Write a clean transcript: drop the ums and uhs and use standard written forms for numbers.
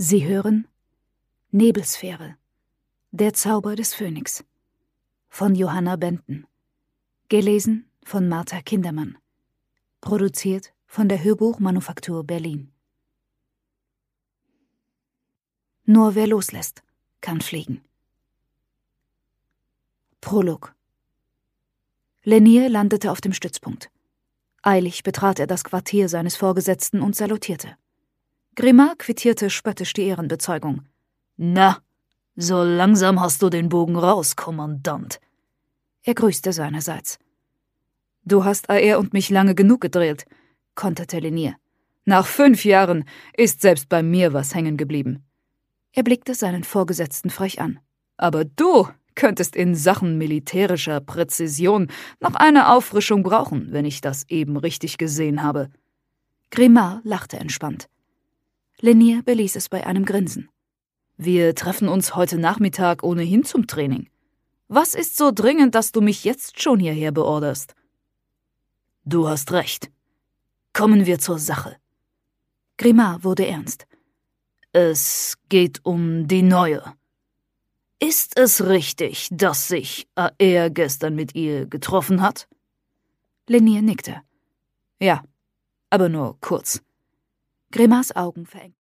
Sie hören Nebelsphäre, der Zauber des Phönix von Johanna Benten. Gelesen von Martha Kindermann. Produziert von der Hörbuchmanufaktur Berlin. Nur wer loslässt, kann fliegen. Prolog. Lennier landete auf dem Stützpunkt. Eilig betrat er das Quartier seines Vorgesetzten und salutierte. Grimard quittierte spöttisch die Ehrenbezeugung. »Na, so langsam hast du den Bogen raus, Kommandant.« Er grüßte seinerseits. »Du hast AR und mich lange genug gedrillt«, konterte Lennier. »Nach 5 Jahren ist selbst bei mir was hängen geblieben.« Er blickte seinen Vorgesetzten frech an. »Aber du könntest in Sachen militärischer Präzision noch eine Auffrischung brauchen, wenn ich das eben richtig gesehen habe.« Grimard lachte entspannt. Lennier beließ es bei einem Grinsen. »Wir treffen uns heute Nachmittag ohnehin zum Training. Was ist so dringend, dass du mich jetzt schon hierher beorderst?« »Du hast recht. Kommen wir zur Sache.« Grimard wurde ernst. »Es geht um die Neue. Ist es richtig, dass sich AR gestern mit ihr getroffen hat?« Lennier nickte. »Ja, aber nur kurz.« Grimards Augen verengten.